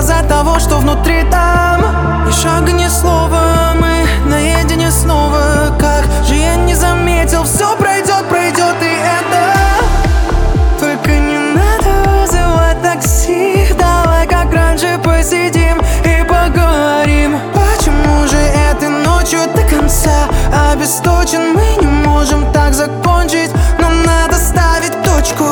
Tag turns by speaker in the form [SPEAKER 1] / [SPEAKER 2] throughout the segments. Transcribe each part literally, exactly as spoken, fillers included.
[SPEAKER 1] сказать того, что внутри там. Ни шага, ни слова, мы наедине снова. Как же я не заметил, все пройдет, пройдет и это. Только не надо вызывать такси. Давай как раньше посидим и поговорим. Почему же этой ночью до конца обесточен? Мы не можем так закончить, но надо ставить точку.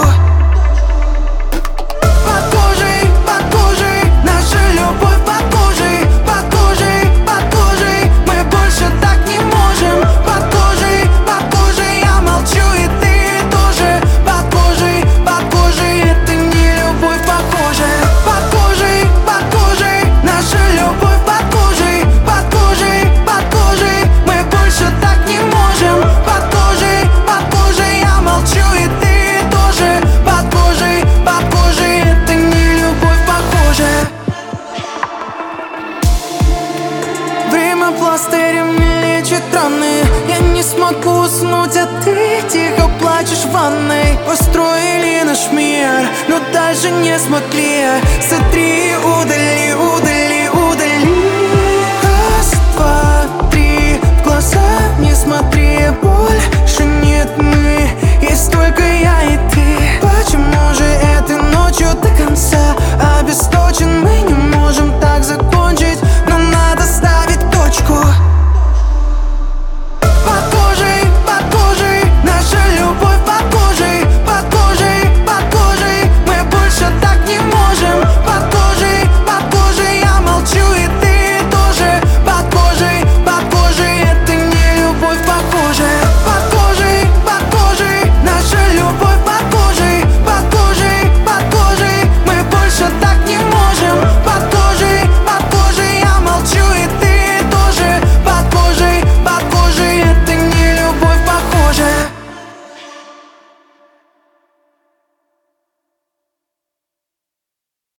[SPEAKER 1] Под кожей, под кожей, наша любовь под кожей. Под кожей, под кожей, мы больше так не можем. Под кожей, под кожей, я молчу и ты тоже. Под кожей, под кожей, это не любовь похожая. Под кожей, под кожей, наша любовь под кожей. Под кожей, под кожей, мы больше так не можем. Под кожей, под кожей, я молчу и ты тоже. Под кожей, под кожей, это не любовь похожая. Время пластырями лечит раны. Я не смогу уснуть, а ты тихо плачешь в ванной. Построили наш мир, но дальше не смотри. Сотри, удали, удали, удали. Раз, два, три, в глаза